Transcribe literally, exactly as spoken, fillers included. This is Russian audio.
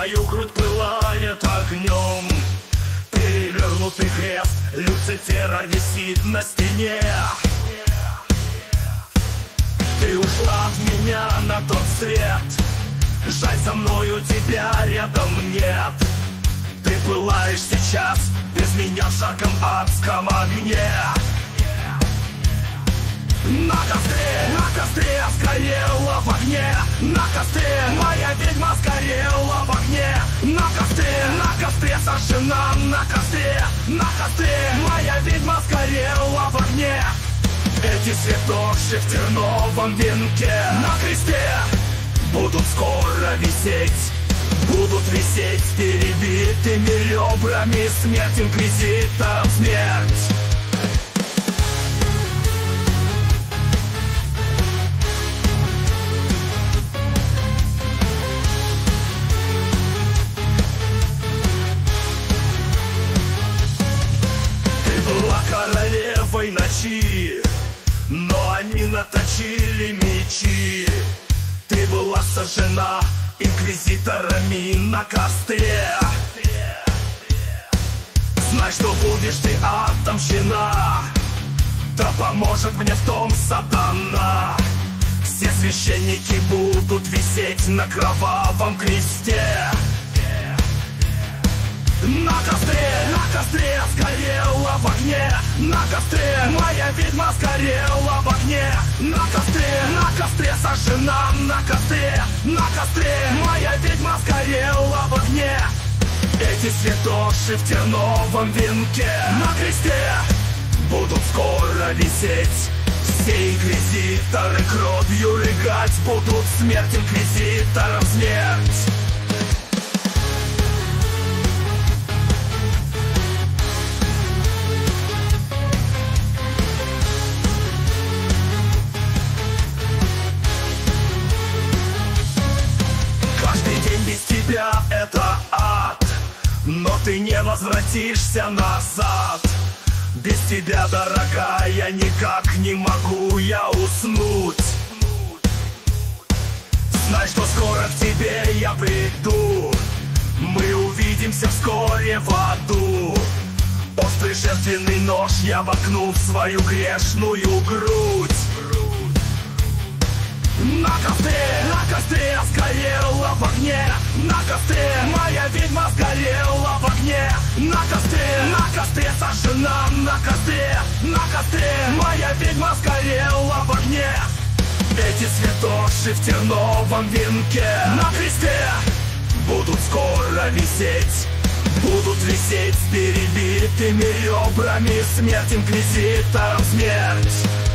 твою грудь пылает огнем. Перевернутый крест Люцифера висит на стене. Ты ушла от меня на тот свет, жаль, со мною тебя рядом нет. Ты пылаешь сейчас без меня в жарком адском огне. На костре, на костре сгорела в огне. На костре моя ведьма сгорела в огне. На костре, на костре сожжена. На костре, на костре моя ведьма сгорела в огне. Эти цветочки в терновом венке на кресте будут скоро висеть. Будут висеть перебитыми ребрами. Смерть инквизиторам, смерть. Королевой ночи, но они наточили мечи. Ты была сожжена инквизиторами на костре. Знай, что будешь ты отомщена, да поможет мне в том сатана. Все священники будут висеть на кровавом кресте. На костре, на костре сгорела в огне. На костре моя ведьма сгорела в огне. На костре, на костре сожжена. На костре, на костре моя ведьма сгорела в огне. Эти святоши в терновом венке на кресте будут скоро висеть. Все инквизиторы кровью рыгать будут. Смерть инквизиторам, смерть. Это ад, но ты не возвратишься назад. Без тебя, дорогая, никак не могу я уснуть. Знай, что скоро к тебе я приду. Мы увидимся вскоре в аду. Острый жертвенный нож я воткну в свою грешную грудь. На костре, на костре сгорела в огне. На костре моя ведьма сгорела в огне. На костре, на костре сожжена. На костре, на костре моя ведьма сгорела в огне. Эти цветоши в терновом венке на кресте будут скоро висеть. Будут висеть с перебитыми ребрами. Смерть инквизиторам, смерть.